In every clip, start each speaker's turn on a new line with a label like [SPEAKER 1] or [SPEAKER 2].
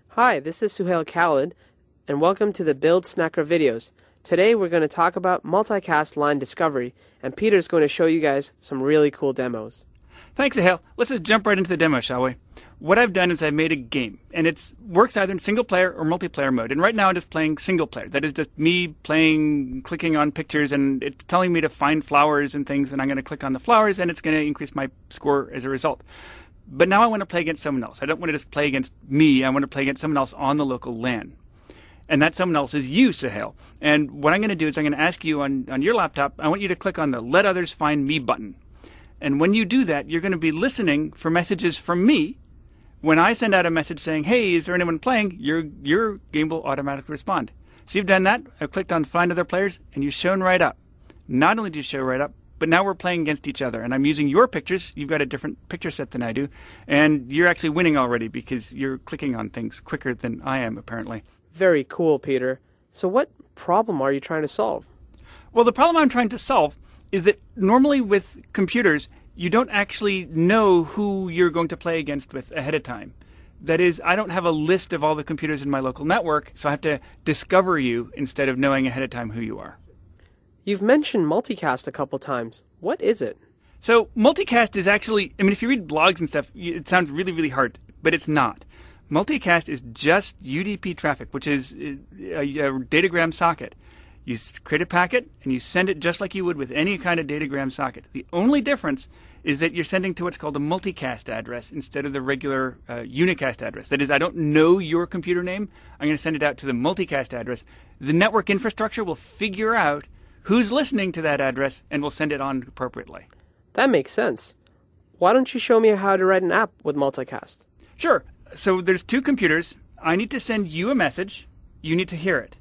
[SPEAKER 1] Hi, this is Suhail Khalid, and welcome to the Build Snacker videos. Today we're going to talk about multicast line discovery, and Peter's going to show you guys some really cool demos.
[SPEAKER 2] Thanks, Suhail. Let's just jump right into the demo, shall we? What I've done is I've made a game, and it works either in single player or multiplayer mode. And right now I'm just playing single player. That is just me playing, clicking on pictures, and it's telling me to find flowers and things, and I'm going to click on the flowers, and it's going to increase my score as a result. But now I want to play against someone else. I don't want to just play against me. I want to play against someone else on the local LAN. And that someone else is you, Suhail. And what I'm going to do is I'm going to ask you on your laptop, I want you to click on the Let Others Find Me button. And when you do that, you're going to be listening for messages from me. When I send out a message saying, hey, is there anyone playing, your game will automatically respond. So you've done that. I've clicked on Find Other Players, and you've shown right up. Not only do you show right up, but now we're playing against each other, and I'm using your pictures. You've got a different picture set than I do, and you're actually winning already because you're clicking on things quicker than I am, apparently.
[SPEAKER 1] Very cool, Peter. So what problem are you trying to solve?
[SPEAKER 2] Well, the problem I'm trying to solve is that normally with computers, you don't actually know who you're going to play against with ahead of time. That is, I don't have a list of all the computers in my local network, so I have to discover you instead of knowing ahead of time who you are.
[SPEAKER 1] You've mentioned multicast a couple times. What is it?
[SPEAKER 2] So multicast is actually, if you read blogs and stuff, it sounds really, really hard, but it's not. Multicast is just UDP traffic, which is a datagram socket. You create a packet and you send it just like you would with any kind of datagram socket. The only difference is that you're sending to what's called a multicast address instead of the regular unicast address. That is, I don't know your computer name. I'm going to send it out to the multicast address. The network infrastructure will figure out who's listening to that address and will send it on appropriately.
[SPEAKER 1] That makes sense. Why don't you show me how to write an app with multicast?
[SPEAKER 2] Sure. So there's two computers. I need to send you a message. You need to hear it.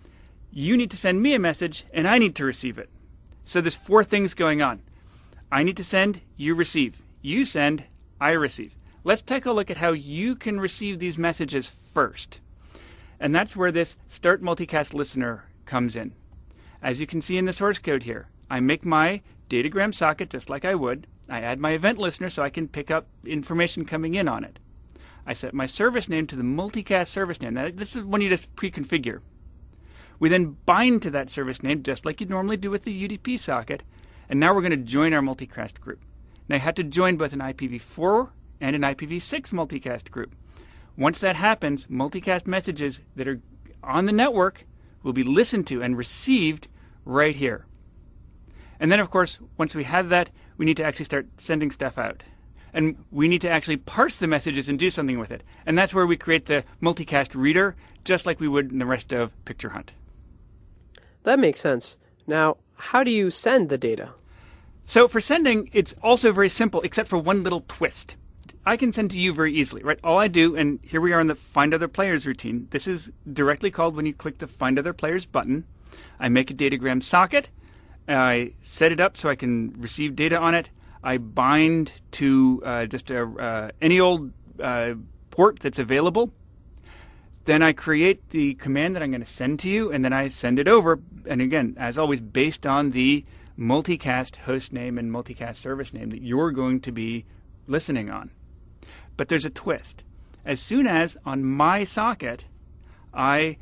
[SPEAKER 2] You need to send me a message, and I need to receive it. So there's four things going on. I need to send, you receive. You send, I receive. Let's take a look at how you can receive these messages first. And that's where this Start Multicast Listener comes in. As you can see in the source code here, I make my datagram socket just like I would. I add my event listener so I can pick up information coming in on it. I set my service name to the multicast service name. Now, this is when you just pre-configure. We then bind to that service name just like you normally do with the UDP socket. And now we're going to join our multicast group. Now, you have to join both an IPv4 and an IPv6 multicast group. Once that happens, multicast messages that are on the network will be listened to and received right here. And then, of course, once we have that, we need to actually start sending stuff out. And we need to actually parse the messages and do something with it. And that's where we create the multicast reader, just like we would in the rest of Picture Hunt.
[SPEAKER 1] That makes sense. Now, how do you send the data?
[SPEAKER 2] So for sending, it's also very simple, except for one little twist. I can send to you very easily, right? All I do, and here we are in the Find Other Players routine. This is directly called when you click the Find Other Players button. I make a datagram socket. I set it up so I can receive data on it. I bind to just any old port that's available. Then I create the command that I'm going to send to you, and then I send it over. And again, as always, based on the multicast host name and multicast service name that you're going to be listening on. But there's a twist. As soon as on my socket I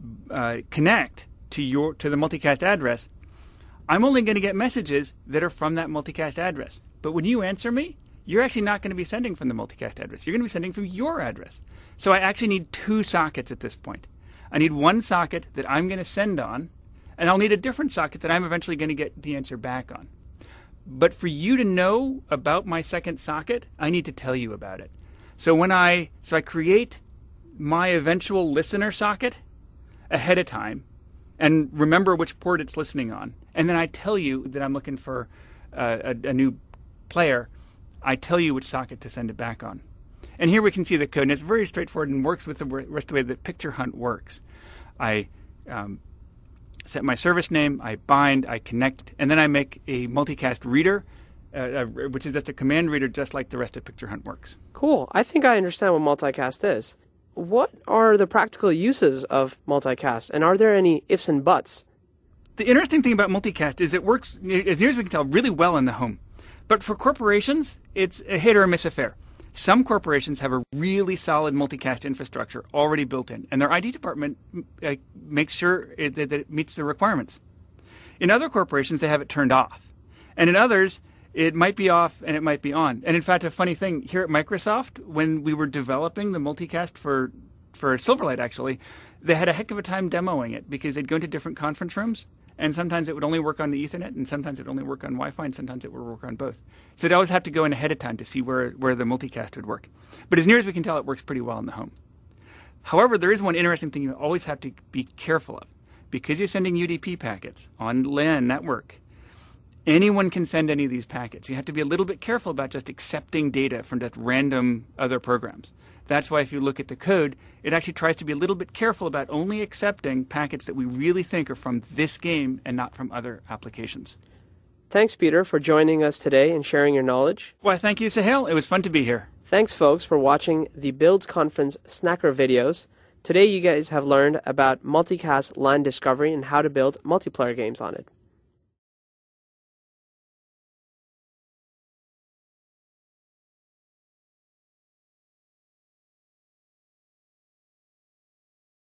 [SPEAKER 2] connect to the multicast address, I'm only going to get messages that are from that multicast address. But when you answer me, you're actually not going to be sending from the multicast address. You're going to be sending from your address. So I actually need two sockets at this point. I need one socket that I'm going to send on, and I'll need a different socket that I'm eventually going to get the answer back on. But for you to know about my second socket, I need to tell you about it. So I create my eventual listener socket ahead of time, and remember which port it's listening on. And then I tell you that I'm looking for a new player. I tell you which socket to send it back on. And here we can see the code, and it's very straightforward and works with the rest of the way that Picture Hunt works. I set my service name, I bind, I connect, and then I make a multicast reader, which is just a command reader just like the rest of Picture Hunt works.
[SPEAKER 1] Cool. I think I understand what multicast is. What are the practical uses of multicast, and are there any ifs and buts?
[SPEAKER 2] The interesting thing about multicast is it works, as near as we can tell, really well in the home. But for corporations, it's a hit or a miss affair. Some corporations have a really solid multicast infrastructure already built in, and their IT department makes sure that it meets the requirements. In other corporations, they have it turned off. And in others, it might be off and it might be on. And in fact, a funny thing, here at Microsoft, when we were developing the multicast for Silverlight, actually, they had a heck of a time demoing it because they'd go into different conference rooms, and sometimes it would only work on the Ethernet, and sometimes it would only work on Wi-Fi, and sometimes it would work on both. So they'd always have to go in ahead of time to see where the multicast would work. But as near as we can tell, it works pretty well in the home. However, there is one interesting thing you always have to be careful of. Because you're sending UDP packets on LAN network, anyone can send any of these packets. You have to be a little bit careful about just accepting data from just random other programs. That's why if you look at the code, it actually tries to be a little bit careful about only accepting packets that we really think are from this game and not from other applications.
[SPEAKER 1] Thanks, Peter, for joining us today and sharing your knowledge.
[SPEAKER 2] Why, thank you, Sahil. It was fun to be here.
[SPEAKER 1] Thanks, folks, for watching the Build Conference Snacker videos. Today, you guys have learned about multicast line discovery and how to build multiplayer games on it.